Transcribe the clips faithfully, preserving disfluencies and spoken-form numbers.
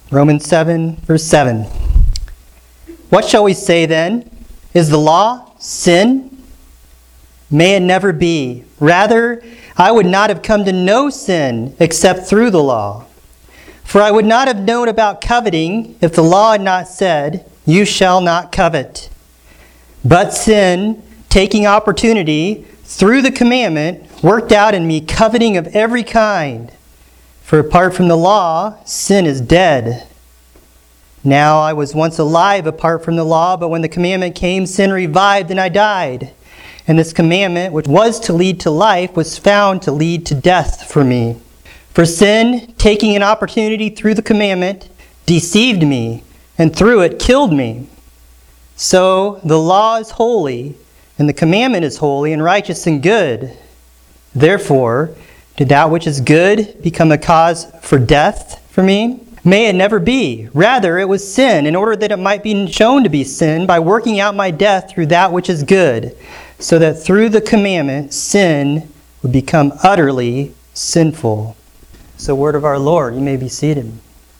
Romans seven, verse seven. What shall we say then? Is the law sin? May it never be. Rather, I would not have come to know sin except through the law. For I would not have known about coveting if the law had not said, you shall not covet. But sin, taking opportunity through the commandment, worked out in me coveting of every kind. For apart from the law, sin is dead. Now I was once alive apart from the law, but when the commandment came, sin revived and I died. And this commandment, which was to lead to life, was found to lead to death for me. For sin, taking an opportunity through the commandment, deceived me, and through it killed me. So the law is holy, and the commandment is holy and righteous and good. Therefore, did that which is good become a cause for death for me? May it never be. Rather, it was sin, in order that it might be shown to be sin by working out my death through that which is good, so that through the commandment, sin would become utterly sinful. It's the word of our Lord. You may be seated.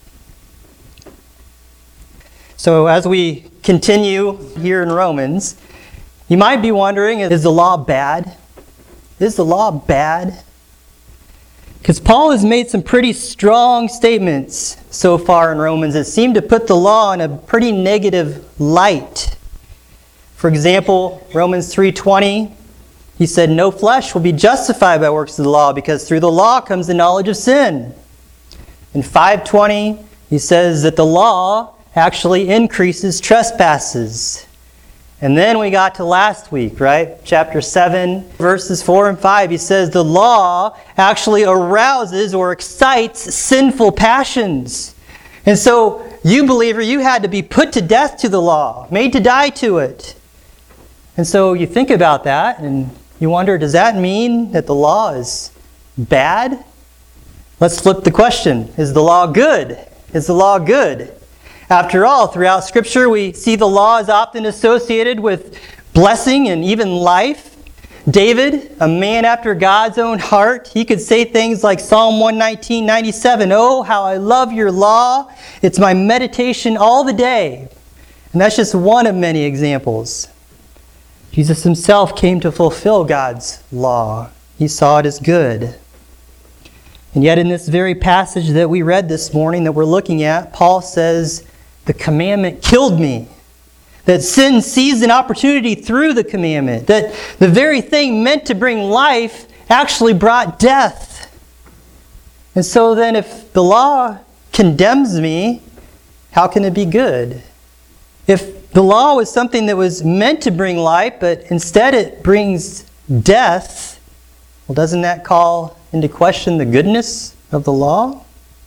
So as we continue here in Romans, you might be wondering, is the law bad? Is the law bad? Because Paul has made some pretty strong statements so far in Romans that seem to put the law in a pretty negative light. For example, Romans three twenty, he said, no flesh will be justified by works of the law, because through the law comes the knowledge of sin. In five twenty, he says that the law actually increases trespasses. And then we got to last week, right? Chapter seven, verses four and five. He says the law actually arouses or excites sinful passions. And so, you believer, you had to be put to death to the law, made to die to it. And so you think about that and you wonder, does that mean that the law is bad? Let's flip the question. Is the law good? Is the law good? After all, throughout Scripture, we see the law is often associated with blessing and even life. David, a man after God's own heart, he could say things like Psalm one nineteen, ninety-seven, oh, how I love your law. It's my meditation all the day. And that's just one of many examples. Jesus himself came to fulfill God's law. He saw it as good. And yet in this very passage that we read this morning that we're looking at, Paul says, the commandment killed me. That sin seized an opportunity through the commandment. That the very thing meant to bring life actually brought death. And so then if the law condemns me, how can it be good? If the law was something that was meant to bring life, but instead it brings death, well, doesn't that call into question the goodness of the law?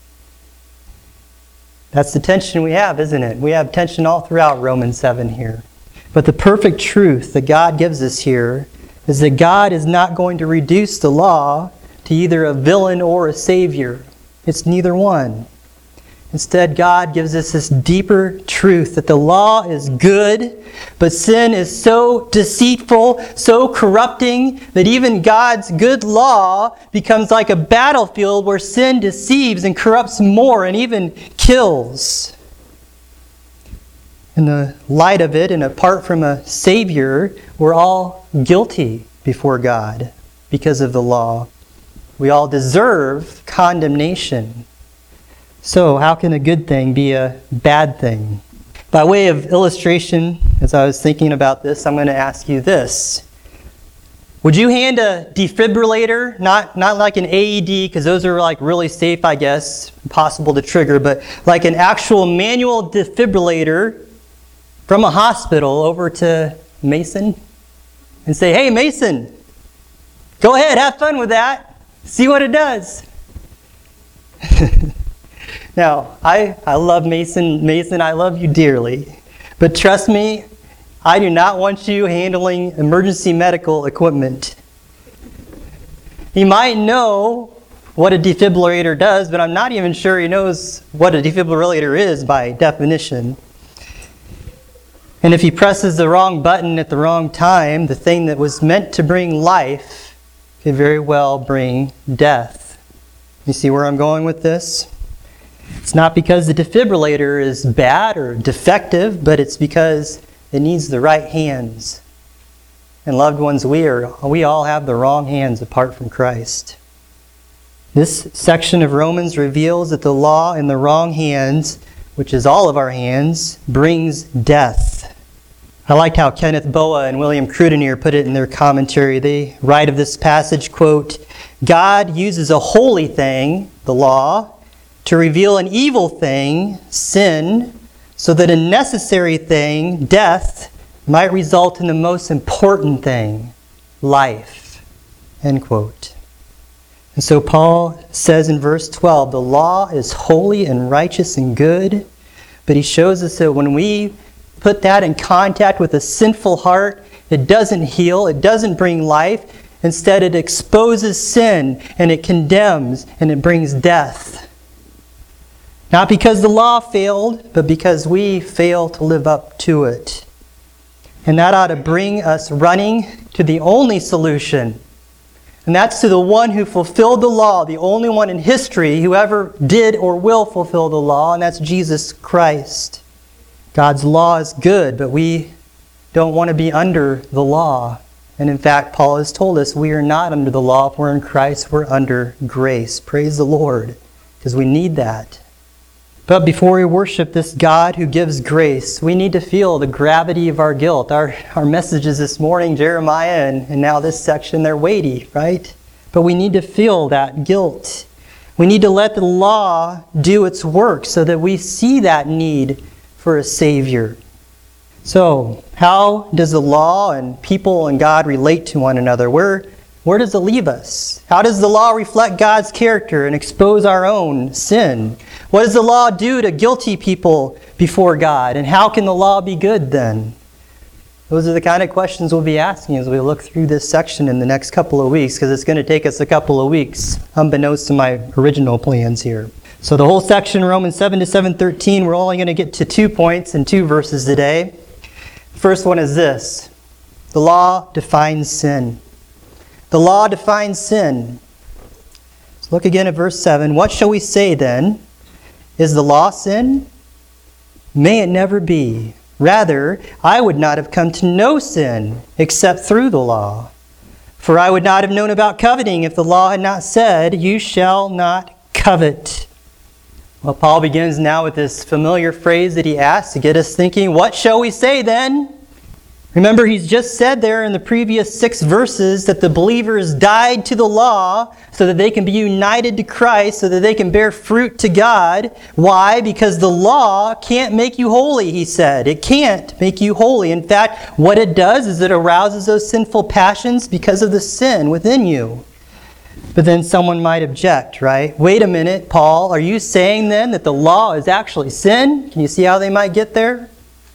That's the tension we have, isn't it? We have tension all throughout Romans seven here. But the perfect truth that God gives us here is that God is not going to reduce the law to either a villain or a savior. It's neither one. Instead, God gives us this deeper truth that the law is good, but sin is so deceitful, so corrupting, that even God's good law becomes like a battlefield where sin deceives and corrupts more and even kills. In the light of it, and apart from a Savior, we're all guilty before God because of the law. We all deserve condemnation. So how can a good thing be a bad thing? By way of illustration, as I was thinking about this, I'm going to ask you this. Would you hand a defibrillator, not, not like an A E D, because those are like really safe, I guess, impossible to trigger, but like an actual manual defibrillator from a hospital over to Mason and say, hey, Mason, go ahead, have fun with that. See what it does. Now, I, I love Mason. Mason, I love you dearly. But trust me, I do not want you handling emergency medical equipment. He might know what a defibrillator does, but I'm not even sure he knows what a defibrillator is by definition. And if he presses the wrong button at the wrong time, the thing that was meant to bring life could very well bring death. You see where I'm going with this? It's not because the defibrillator is bad or defective, but it's because it needs the right hands. And loved ones, we are we all have the wrong hands apart from Christ. This section of Romans reveals that the law in the wrong hands, which is all of our hands, brings death. I liked how Kenneth Boa and William Crudenere put it in their commentary. They write of this passage, quote, God uses a holy thing, the law, to reveal an evil thing, sin, so that a necessary thing, death, might result in the most important thing, life. End quote. And so Paul says in verse twelve, the law is holy and righteous and good, but he shows us that when we put that in contact with a sinful heart, it doesn't heal, it doesn't bring life. Instead, it exposes sin and it condemns and it brings death. Not because the law failed, but because we fail to live up to it. And that ought to bring us running to the only solution. And that's to the one who fulfilled the law, the only one in history who ever did or will fulfill the law, and that's Jesus Christ. God's law is good, but we don't want to be under the law. And in fact, Paul has told us we are not under the law. If we're in Christ, we're under grace. Praise the Lord, because we need that. But before we worship this God who gives grace, we need to feel the gravity of our guilt. Our, our messages this morning, Jeremiah, and, and now this section, they're weighty, right? But we need to feel that guilt. We need to let the law do its work so that we see that need for a Savior. So, how does the law and people and God relate to one another? Where, where does it leave us? How does the law reflect God's character and expose our own sin? What does the law do to guilty people before God? And how can the law be good then? Those are the kind of questions we'll be asking as we look through this section in the next couple of weeks, because it's going to take us a couple of weeks, unbeknownst to my original plans here. So the whole section, Romans seven to seven thirteen, we're only going to get to two points and two verses today. First one is this. The law defines sin. The law defines sin. Let's look again at verse seven. What shall we say then? Is the law sin? May it never be. Rather, I would not have come to know sin except through the law. For I would not have known about coveting if the law had not said, you shall not covet. Well, Paul begins now with this familiar phrase that he asks to get us thinking, what shall we say then? Remember, he's just said there in the previous six verses that the believers died to the law so that they can be united to Christ, so that they can bear fruit to God. Why? Because the law can't make you holy, he said. It can't make you holy. In fact, what it does is it arouses those sinful passions because of the sin within you. But then someone might object, right? Wait a minute, Paul, are you saying then that the law is actually sin? Can you see how they might get there?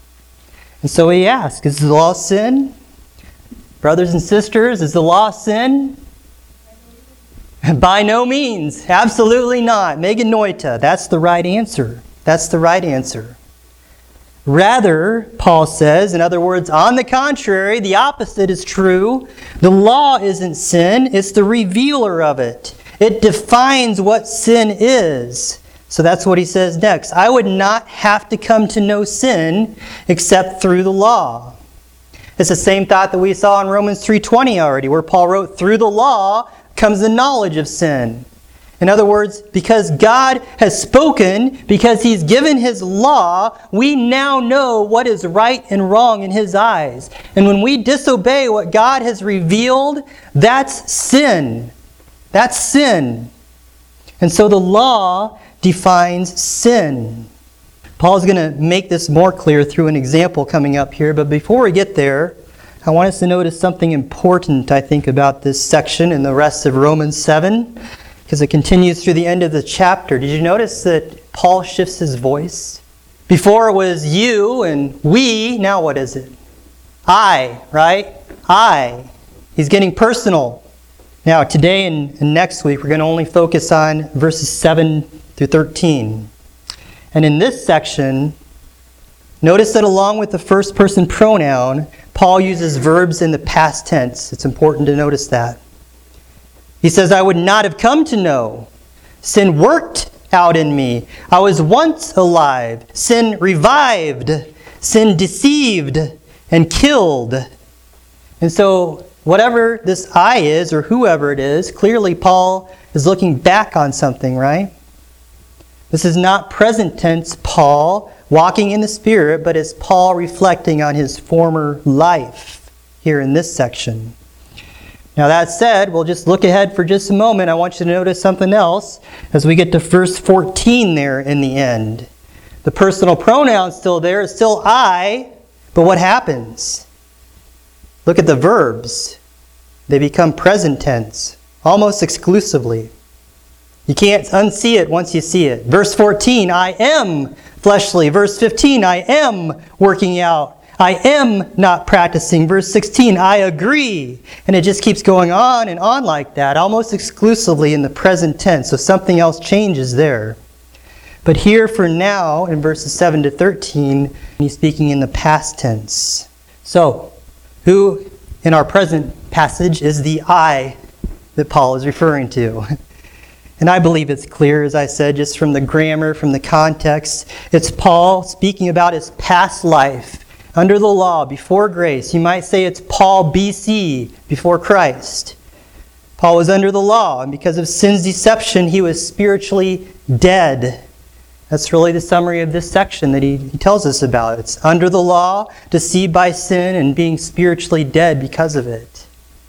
And so he asks, is the law sin? Brothers and sisters, is the law sin? By no means. Absolutely not. Meganoita. That's the right answer. That's the right answer. Rather, Paul says, in other words, on the contrary, the opposite is true. The law isn't sin. It's the revealer of it. It defines what sin is. So that's what he says next. I would not have to come to know sin except through the law. It's the same thought that we saw in Romans three twenty already, where Paul wrote, through the law comes the knowledge of sin. In other words, because God has spoken, because he's given his law, we now know what is right and wrong in his eyes. And when we disobey what God has revealed, that's sin. That's sin. And so the law defines sin. Paul's going to make this more clear through an example coming up here. But before we get there, I want us to notice something important, I think, about this section and the rest of Romans seven, because it continues through the end of the chapter. Did you notice that Paul shifts his voice? Before it was you and we, now what is it? I, right? I. He's getting personal. Now, today and, and next week, we're going to only focus on verses seven through thirteen. And in this section, notice that along with the first person pronoun, Paul uses verbs in the past tense. It's important to notice that. He says, I would not have come to know. Sin worked out in me. I was once alive. Sin revived. Sin deceived and killed. And so whatever this I is, or whoever it is, clearly Paul is looking back on something, right? This is not present tense Paul walking in the Spirit, but it's Paul reflecting on his former life here in this section. Now that said, we'll just look ahead for just a moment. I want you to notice something else as we get to verse fourteen there in the end. The personal pronoun's still there. It's still I, but what happens? Look at the verbs. They become present tense, almost exclusively. You can't unsee it once you see it. Verse fourteen, I am fleshly. Verse fifteen, I am working out. I am not practicing. Verse sixteen, I agree. And it just keeps going on and on like that, almost exclusively in the present tense. So something else changes there. But here for now, in verses seven to thirteen, he's speaking in the past tense. So, who in our present passage is the I that Paul is referring to? And I believe it's clear, as I said, just from the grammar, from the context. It's Paul speaking about his past life under the law, before grace. You might say it's Paul B C, before Christ. Paul was under the law, and because of sin's deception, he was spiritually dead. That's really the summary of this section that he, he tells us about. It's under the law, deceived by sin, and being spiritually dead because of it.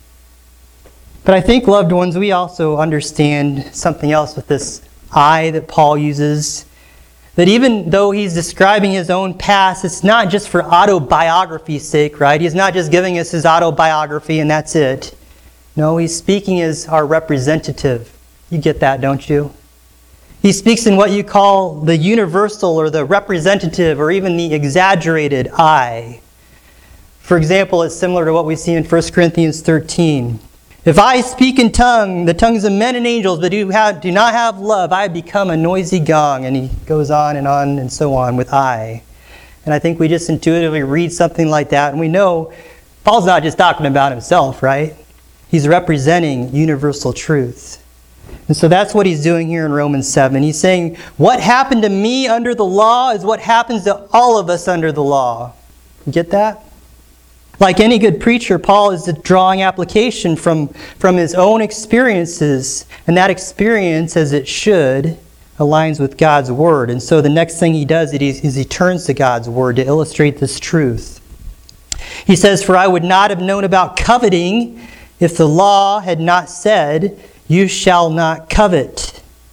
But I think, loved ones, we also understand something else with this I that Paul uses. That even though he's describing his own past, it's not just for autobiography's sake, right? He's not just giving us his autobiography and that's it. No, he's speaking as our representative. You get that, don't you? He speaks in what you call the universal or the representative or even the exaggerated I. For example, it's similar to what we see in First Corinthians thirteen. If I speak in tongue, the tongues of men and angels, but do, have, do not have love, I become a noisy gong. And he goes on and on and so on with I. And I think we just intuitively read something like that, and we know Paul's not just talking about himself, right? He's representing universal truth. And so that's what he's doing here in Romans seven. He's saying, what happened to me under the law is what happens to all of us under the law. You get that? Like any good preacher, Paul is drawing application from, from his own experiences. And that experience, as it should, aligns with God's Word. And so the next thing he does is he turns to God's Word to illustrate this truth. He says, for I would not have known about coveting if the law had not said, you shall not covet.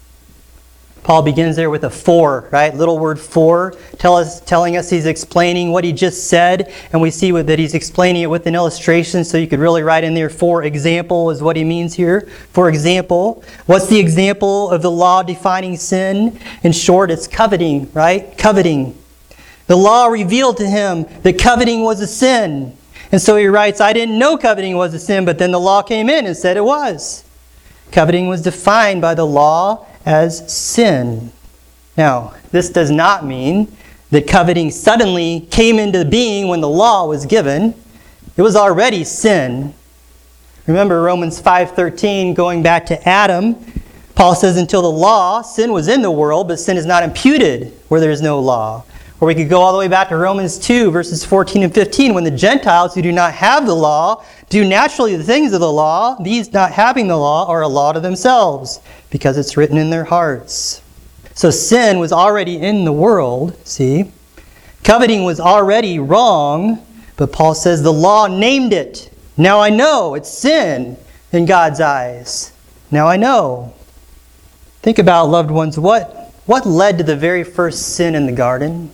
Paul begins there with a for, right? Little word for, tell us, telling us he's explaining what he just said. And we see that he's explaining it with an illustration. So you could really write in there, for example, is what he means here. For example, what's the example of the law defining sin? In short, it's coveting, right? Coveting. The law revealed to him that coveting was a sin. And so he writes, I didn't know coveting was a sin, but then the law came in and said it was. Coveting was defined by the law as sin. Now, this does not mean that coveting suddenly came into being when the law was given. It was already sin. Remember Romans five thirteen, going back to Adam, Paul says until the law, sin was in the world, but sin is not imputed where there is no law. Or we could go all the way back to Romans two, verses fourteen and fifteen, when the Gentiles who do not have the law do naturally the things of the law, these not having the law are a law to themselves, because it's written in their hearts. So sin was already in the world, see? Coveting was already wrong, but Paul says the law named it. Now I know it's sin in God's eyes. Now I know. Think about, loved ones, what, what led to the very first sin in the garden?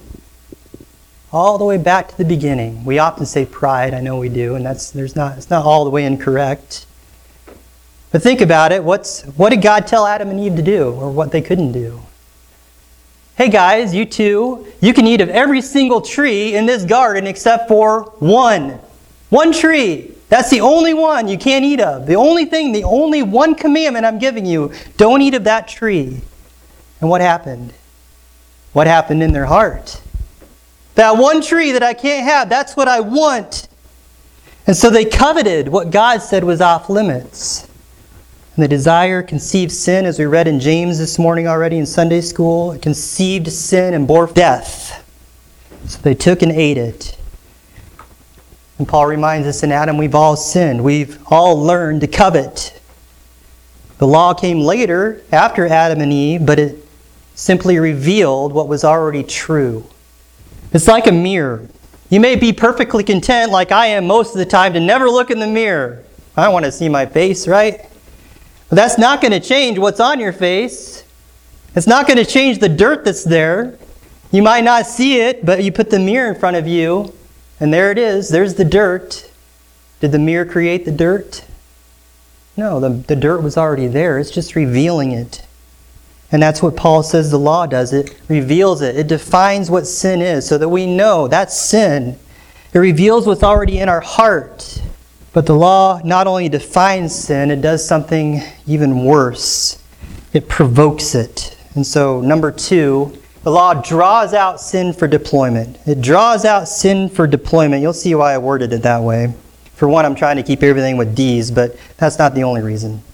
All the way back to the beginning. We often say pride, I know we do, and that's there's not it's not all the way incorrect. But think about it, what's what did God tell Adam and Eve to do, or what they couldn't do? Hey guys, you two, you can eat of every single tree in this garden except for one. One tree. That's the only one you can't eat of. The only thing, the only one commandment I'm giving you, don't eat of that tree. And what happened? What happened in their heart? That one tree that I can't have, that's what I want. And so they coveted what God said was off limits. And the desire conceived sin, as we read in James this morning already in Sunday school. It conceived sin and bore death. So they took and ate it. And Paul reminds us in Adam, we've all sinned. We've all learned to covet. The law came later, after Adam and Eve, but it simply revealed what was already true. It's like a mirror. You may be perfectly content, like I am most of the time, to never look in the mirror. I don't want to see my face, right? But that's not going to change what's on your face. It's not going to change the dirt that's there. You might not see it, but you put the mirror in front of you, and there it is. There's the dirt. Did the mirror create the dirt? No, the, the dirt was already there. It's just revealing it. And that's what Paul says the law does. It reveals it. It defines what sin is so that we know that's sin. It reveals what's already in our heart. But the law not only defines sin, it does something even worse. It provokes it. And so, number two, the law draws out sin for deployment. It draws out sin for deployment. You'll see why I worded it that way. For one, I'm trying to keep everything with D's, but that's not the only reason.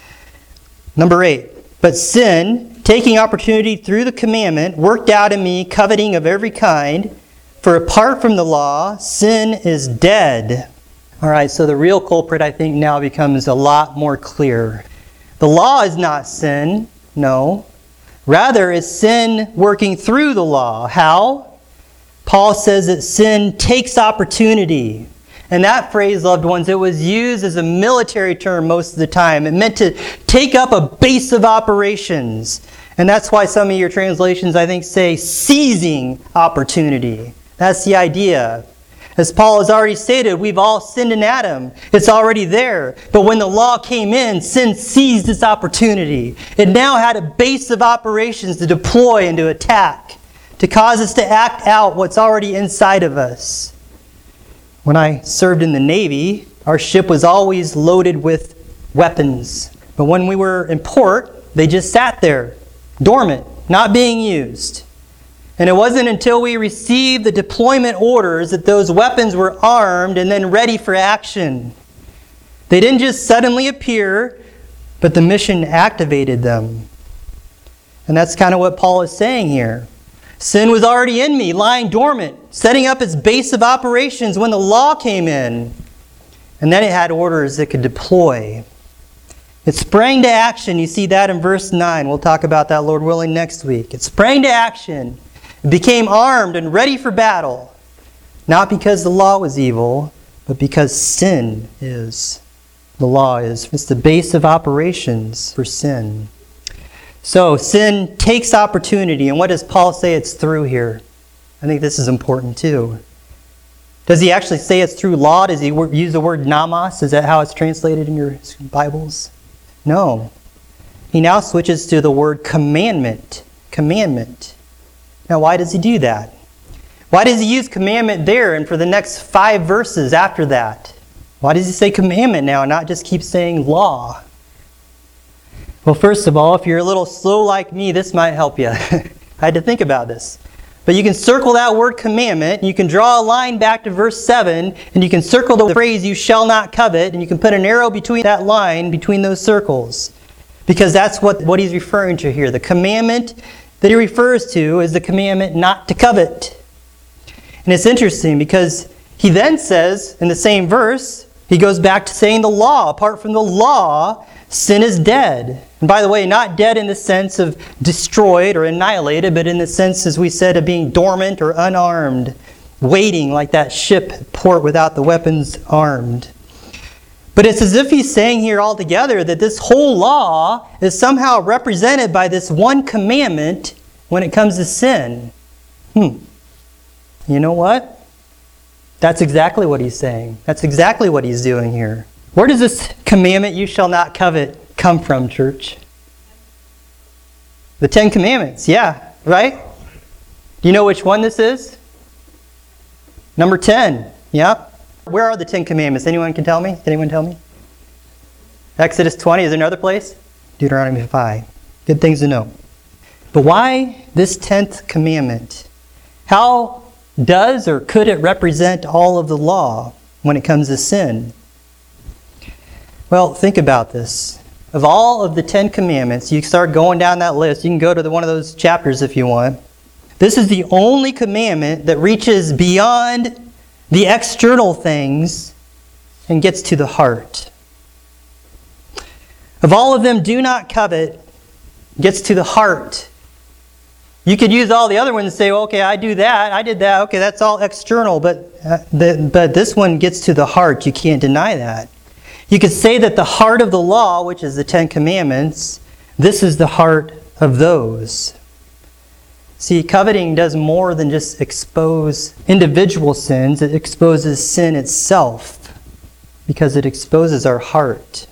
Number eight, but sin, taking opportunity through the commandment, worked out in me coveting of every kind. For apart from the law, sin is dead. All right, so the real culprit, I think, now becomes a lot more clear. The law is not sin, no. Rather, it's sin working through the law. How? Paul says that sin takes opportunity. And that phrase, loved ones, it was used as a military term most of the time. It meant to take up a base of operations. And that's why some of your translations, I think, say seizing opportunity. That's the idea. As Paul has already stated, we've all sinned in Adam. It's already there. But when the law came in, sin seized this opportunity. It now had a base of operations to deploy and to attack, to cause us to act out what's already inside of us. When I served in the Navy, our ship was always loaded with weapons. But when we were in port, they just sat there, dormant, not being used. And it wasn't until we received the deployment orders that those weapons were armed and then ready for action. They didn't just suddenly appear, but the mission activated them. And that's kind of what Paul is saying here. Sin was already in me, lying dormant, setting up its base of operations when the law came in. And then it had orders that could deploy. It sprang to action. You see that in verse nine. We'll talk about that, Lord willing, next week. It sprang to action. It became armed and ready for battle. Not because the law was evil, but because sin is. The law is. It's the base of operations for sin. So, sin takes opportunity. And what does Paul say it's through here? I think this is important too. Does he actually say it's through law? Does he use the word namas? Is that how it's translated in your Bibles? No. He now switches to the word commandment. Commandment. Now, why does he do that? Why does he use commandment there and for the next five verses after that? Why does he say commandment now and not just keep saying law? Well, first of all, if you're a little slow like me, this might help you. I had to think about this. But you can circle that word commandment, and you can draw a line back to verse seven, and you can circle the phrase, you shall not covet, and you can put an arrow between that line, between those circles. Because that's what, what he's referring to here. The commandment that he refers to is the commandment not to covet. And it's interesting because he then says, in the same verse, he goes back to saying the law. Apart from the law, sin is dead. And by the way, not dead in the sense of destroyed or annihilated, but in the sense, as we said, of being dormant or unarmed, waiting like that ship at port without the weapons armed. But it's as if he's saying here altogether that this whole law is somehow represented by this one commandment when it comes to sin. Hmm. You know what? That's exactly what he's saying. That's exactly what he's doing here. Where does this commandment, you shall not covet, come from, church? The Ten Commandments, yeah, right? Do you know which one this is? Number ten, yeah. Where are the Ten Commandments? Anyone can tell me? Can anyone tell me? Exodus twenty, is there another place? Deuteronomy five. Good things to know. But why this tenth commandment? How does or could it represent all of the law when it comes to sin? Well, think about this. of all of the Ten Commandments, you start going down that list. You can go to the, one of those chapters if you want. This is the only commandment that reaches beyond the external things and gets to the heart. Of all of them, do not covet, gets to the heart. You could use all the other ones and say, well, okay, I do that, I did that, okay, that's all external, but, uh, the, but this one gets to the heart. You can't deny that. You could say that the heart of the law, which is the Ten Commandments, this is the heart of those. See, coveting does more than just expose individual sins. It exposes sin itself because it exposes our heart.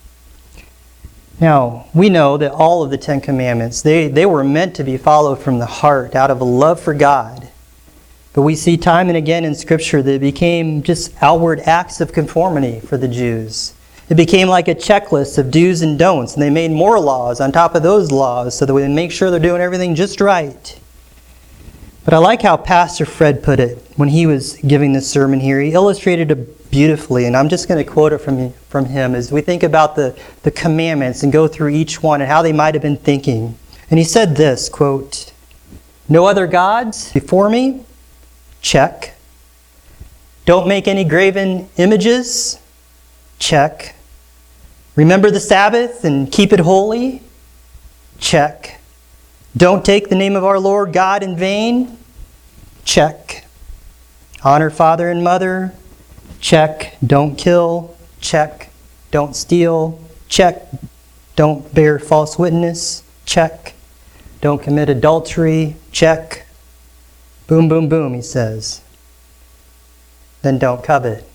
Now, we know that all of the Ten Commandments, they, they were meant to be followed from the heart out of a love for God. But we see time and again in Scripture that it became just outward acts of conformity for the Jews. It became like a checklist of do's and don'ts, and they made more laws on top of those laws so that we would make sure they're doing everything just right. But I like how Pastor Fred put it when he was giving this sermon here. He illustrated it beautifully, and I'm just going to quote it from, from him as we think about the, the commandments and go through each one and how they might have been thinking. And he said this, quote, "No other gods before me? Check. Don't make any graven images? Check. Remember the Sabbath and keep it holy? Check. Don't take the name of our Lord God in vain? Check. Honor father and mother? Check. Don't kill? Check. Don't steal? Check. Don't bear false witness? Check. Don't commit adultery? Check. Boom, boom, boom, he says. Then don't covet."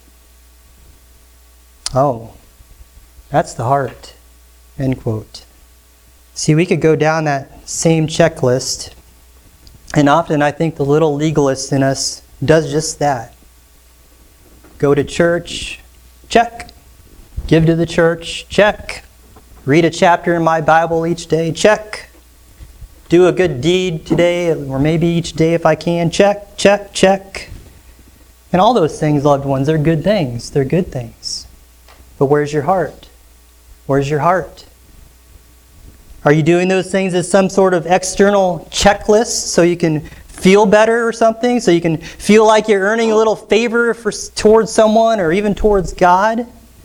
Oh, that's the heart. End quote. See, we could go down that same checklist, and often I think the little legalist in us does just that. Go to church, check. Give to the church, check. Read a chapter in my Bible each day, check. Do a good deed today, or maybe each day if I can, check, check, check. And all those things, loved ones, are good things. They're good things. But where's your heart? Where's your heart? Are you doing those things as some sort of external checklist so you can feel better or something? So you can feel like you're earning a little favor for, towards someone or even towards God?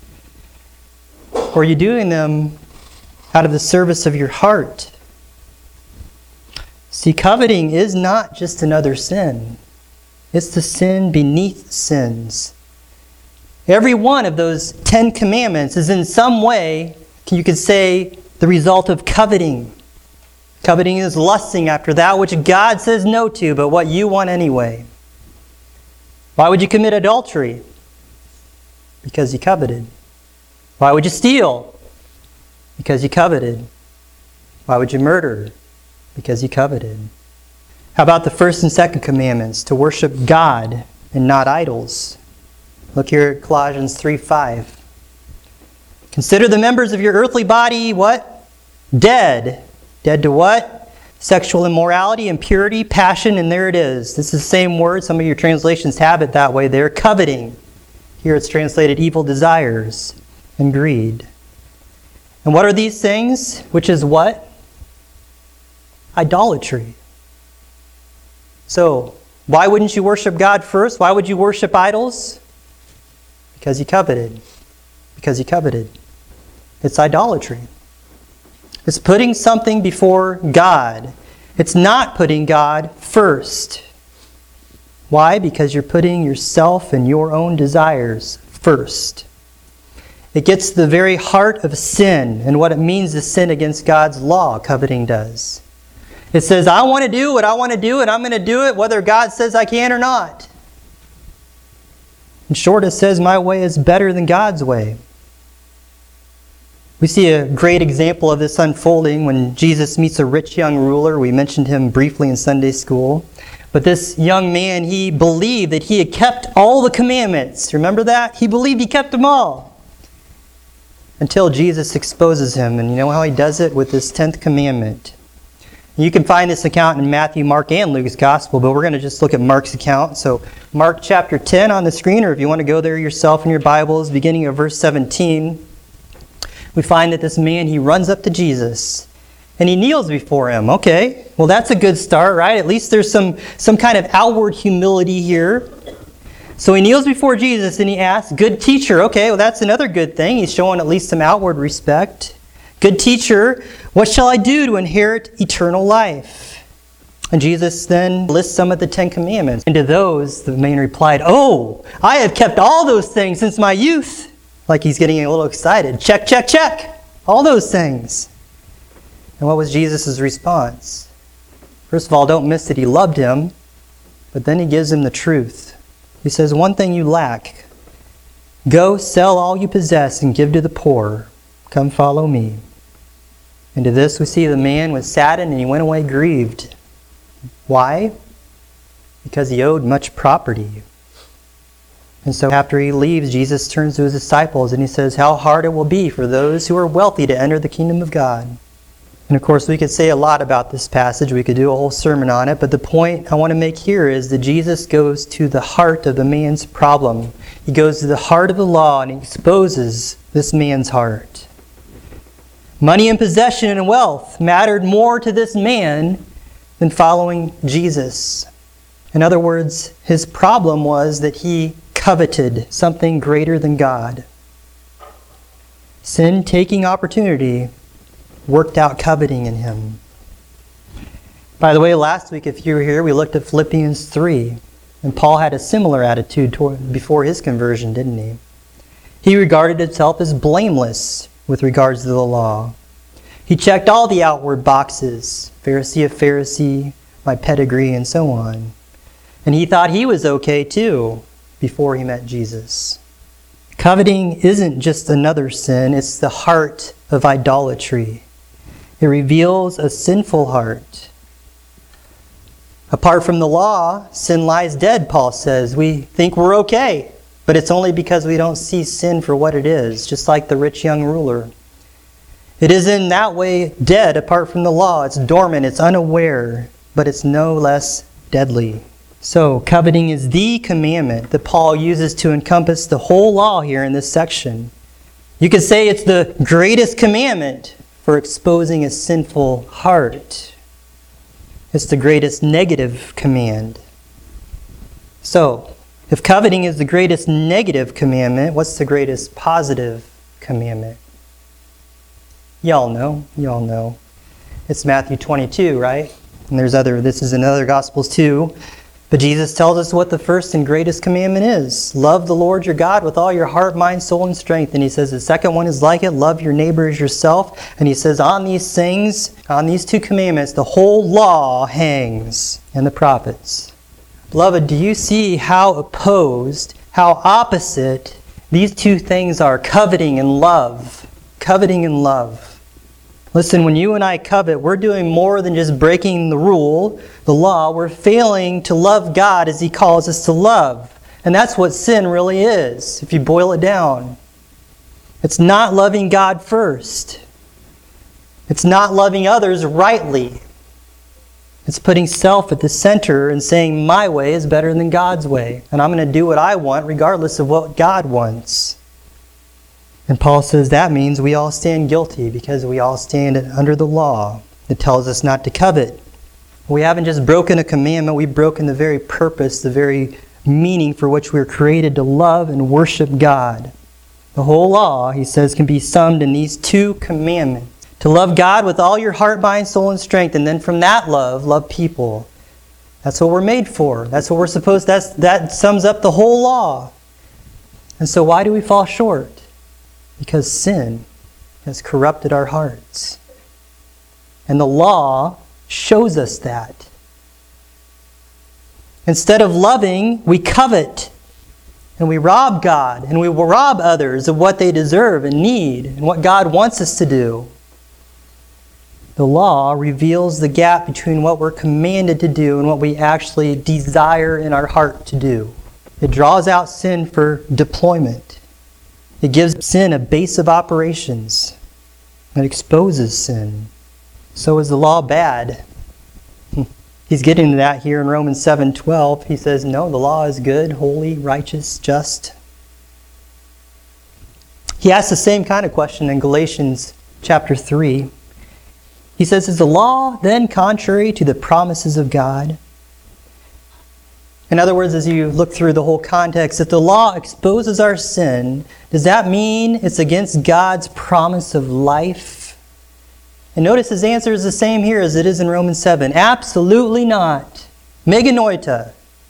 Or are you doing them out of the service of your heart? See, coveting is not just another sin. It's the sin beneath sins. Every one of those Ten Commandments is in some way, you could say, the result of coveting. Coveting is lusting after that which God says no to, but what you want anyway. Why would you commit adultery? Because you coveted. Why would you steal? Because you coveted. Why would you murder? Because you coveted. How about the first and second commandments? To worship God and not idols. Look here at Colossians three five. Consider the members of your earthly body, what? Dead. Dead to what? Sexual immorality, impurity, passion, and there it is. This is the same word. Some of your translations have it that way there. Coveting. Here it's translated evil desires and greed. And what are these things? Which is what? Idolatry. So, why wouldn't you worship God first? Why would you worship idols? Because you coveted. Because you coveted. It's idolatry. It's putting something before God. It's not putting God first. Why? Because you're putting yourself and your own desires first. It gets to the very heart of sin and what it means to sin against God's law, coveting does. It says, I want to do what I want to do, and I'm going to do it whether God says I can or not. In short, it says my way is better than God's way. We see a great example of this unfolding when Jesus meets a rich young ruler. We mentioned him briefly in Sunday school. But this young man, he believed that he had kept all the commandments. Remember that? He believed he kept them all. Until Jesus exposes him. And you know how he does it? With this tenth commandment. You can find this account in Matthew, Mark, and Luke's Gospel, but we're going to just look at Mark's account. So Mark chapter ten on the screen, or if you want to go there yourself in your Bibles, beginning of verse seventeen. we find that this man, he runs up to Jesus and he kneels before him. Okay, well that's a good start, right? At least there's some, some kind of outward humility here. So he kneels before Jesus and he asks, good teacher. Okay, well that's another good thing. He's showing at least some outward respect. Good teacher, what shall I do to inherit eternal life? And Jesus then lists some of the Ten Commandments. And to those, the man replied, oh, I have kept all those things since my youth. Like he's getting a little excited. Check, check, check. All those things. And what was Jesus' response? First of all, don't miss that he loved him. But then he gives him the truth. He says, one thing you lack. Go sell all you possess and give to the poor. Come follow me. And to this we see the man was saddened and he went away grieved. Why? Because he owed much property. And so after he leaves, Jesus turns to his disciples and he says, how hard it will be for those who are wealthy to enter the kingdom of God. And of course, we could say a lot about this passage. We could do a whole sermon on it. But the point I want to make here is that Jesus goes to the heart of the man's problem. He goes to the heart of the law and he exposes this man's heart. Money and possession and wealth mattered more to this man than following Jesus. In other words, his problem was that he coveted something greater than God. Sin, taking opportunity, worked out coveting in him. By the way, last week, if you were here, we looked at Philippians three. And Paul had a similar attitude toward, before his conversion, didn't he? He regarded himself as blameless with regards to the law. He checked all the outward boxes, Pharisee of Pharisee, my pedigree, and so on. And he thought he was okay too before he met Jesus. Coveting isn't just another sin, it's the heart of idolatry. It reveals a sinful heart. Apart from the law, sin lies dead, Paul says. We think we're okay, but it's only because we don't see sin for what it is, just like the rich young ruler. It is in that way dead apart from the law. It's dormant, it's unaware, but it's no less deadly. So, coveting is the commandment that Paul uses to encompass the whole law here in this section. You could say it's the greatest commandment for exposing a sinful heart. It's the greatest negative command. So, if coveting is the greatest negative commandment, what's the greatest positive commandment? Y'all know, y'all know. It's Matthew twenty-two, right? And there's other, this is in other Gospels too. But Jesus tells us what the first and greatest commandment is. Love the Lord your God with all your heart, mind, soul, and strength. And he says the second one is like it. Love your neighbor as yourself. And he says on these things, on these two commandments, the whole law hangs and the prophets. Beloved, do you see how opposed, how opposite these two things are? Coveting and love. Coveting and love. Listen, when you and I covet, we're doing more than just breaking the rule, the law. We're failing to love God as he calls us to love. And that's what sin really is, if you boil it down. It's not loving God first. It's not loving others rightly. It's putting self at the center and saying my way is better than God's way. And I'm going to do what I want regardless of what God wants. And Paul says that means we all stand guilty because we all stand under the law that tells us not to covet. We haven't just broken a commandment, we've broken the very purpose, the very meaning for which we were created to love and worship God. The whole law, he says, can be summed in these two commandments. To love God with all your heart, mind, soul, and strength, and then from that love, love people. That's what we're made for. That's what we're supposed to, that's, that sums up the whole law. And so why do we fall short? Because sin has corrupted our hearts. And the law shows us that. Instead of loving, we covet. And we rob God. And we will rob others of what they deserve and need. And what God wants us to do. The law reveals the gap between what we're commanded to do and what we actually desire in our heart to do. It draws out sin for deployment. It gives sin a base of operations. It exposes sin. So is the law bad? He's getting to that here in Romans seven twelve. He says, no, the law is good, holy, righteous, just. He asks the same kind of question in Galatians chapter three. He says, is the law then contrary to the promises of God? In other words, as you look through the whole context, if the law exposes our sin, does that mean it's against God's promise of life? And notice his answer is the same here as it is in Romans seven. Absolutely not. Meganoita.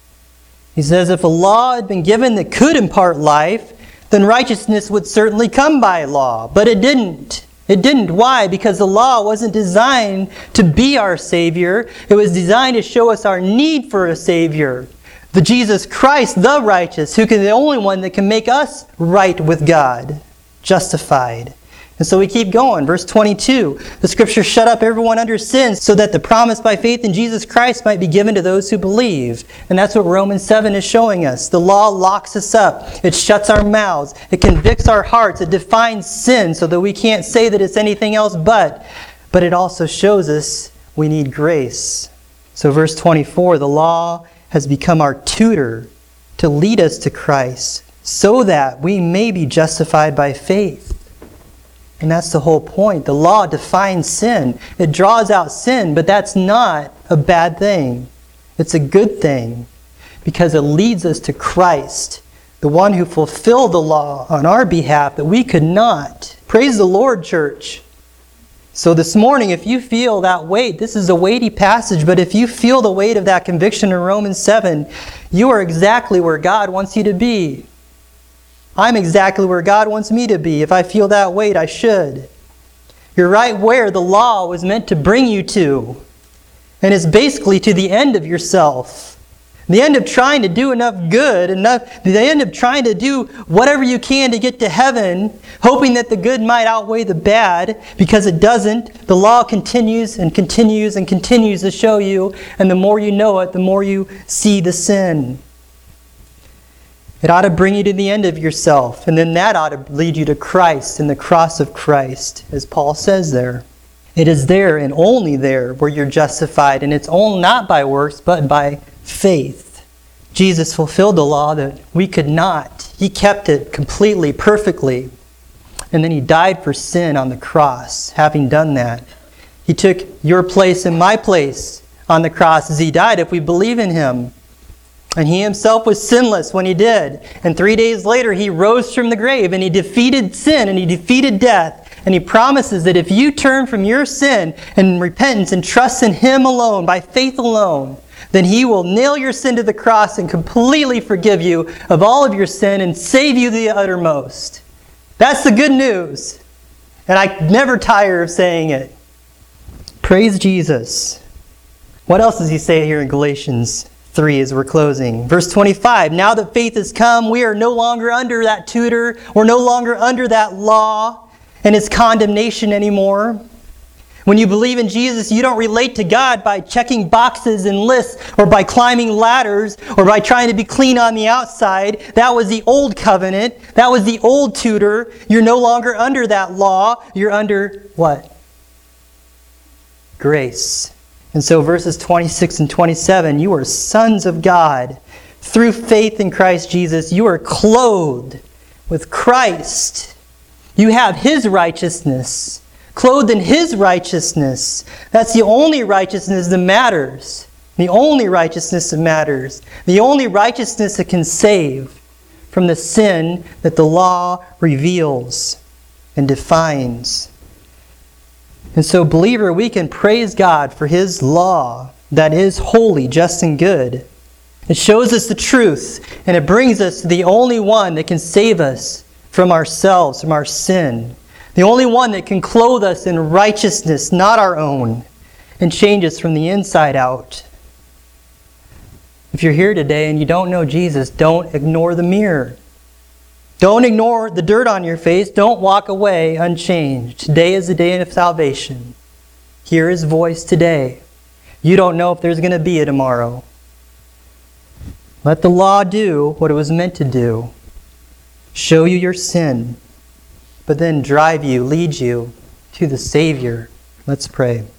He says if a law had been given that could impart life, then righteousness would certainly come by law. But it didn't. It didn't. Why? Because the law wasn't designed to be our Savior. It was designed to show us our need for a Savior. The Jesus Christ, the righteous, who can the only one that can make us right with God, justified. And so we keep going. Verse twenty-two, the Scripture shut up everyone under sin so that the promise by faith in Jesus Christ might be given to those who believe. And that's what Romans seven is showing us. The law locks us up. It shuts our mouths. It convicts our hearts. It defines sin so that we can't say that it's anything else but. But it also shows us we need grace. So verse twenty-four, the law has become our tutor to lead us to Christ so that we may be justified by faith. And that's the whole point. The law defines sin. It draws out sin, but that's not a bad thing. It's a good thing because it leads us to Christ, the one who fulfilled the law on our behalf that we could not. Praise the Lord, church. So this morning, if you feel that weight, this is a weighty passage, but if you feel the weight of that conviction in Romans seven, you are exactly where God wants you to be. I'm exactly where God wants me to be. If I feel that weight, I should. You're right where the law was meant to bring you to. And it's basically to the end of yourself. The end of trying to do enough good, enough, the end of trying to do whatever you can to get to heaven, hoping that the good might outweigh the bad, because it doesn't. The law continues and continues and continues to show you, and the more you know it, the more you see the sin. It ought to bring you to the end of yourself, and then that ought to lead you to Christ and the cross of Christ, as Paul says there. It is there and only there where you're justified, and it's only not by works, but by faith. Jesus fulfilled the law that we could not. He kept it completely, perfectly. And then he died for sin on the cross, having done that. He took your place and my place on the cross as he died if we believe in him. And he himself was sinless when he did. And three days later he rose from the grave and he defeated sin and he defeated death. And he promises that if you turn from your sin and repentance and trust in him alone, by faith alone, then he will nail your sin to the cross and completely forgive you of all of your sin and save you to the uttermost. That's the good news. And I never tire of saying it. Praise Jesus. What else does he say here in Galatians three as we're closing? Verse twenty-five, now that faith has come, we are no longer under that tutor. We're no longer under that law and its condemnation anymore. When you believe in Jesus, you don't relate to God by checking boxes and lists or by climbing ladders or by trying to be clean on the outside. That was the old covenant. That was the old tutor. You're no longer under that law. You're under what? Grace. And so verses twenty-six and twenty-seven, you are sons of God. Through faith in Christ Jesus, you are clothed with Christ. You have his righteousness. Clothed in his righteousness. That's the only righteousness that matters. The only righteousness that matters. The only righteousness that can save from the sin that the law reveals and defines. And so, believer, we can praise God for his law that is holy, just, and good. It shows us the truth, and it brings us to the only one that can save us from ourselves, from our sin. The only one that can clothe us in righteousness, not our own, and change us from the inside out. If you're here today and you don't know Jesus, don't ignore the mirror. Don't ignore the dirt on your face. Don't walk away unchanged. Today is the day of salvation. Hear his voice today. You don't know if there's going to be a tomorrow. Let the law do what it was meant to do. Show you your sin, but then drive you, lead you to the Savior. Let's pray.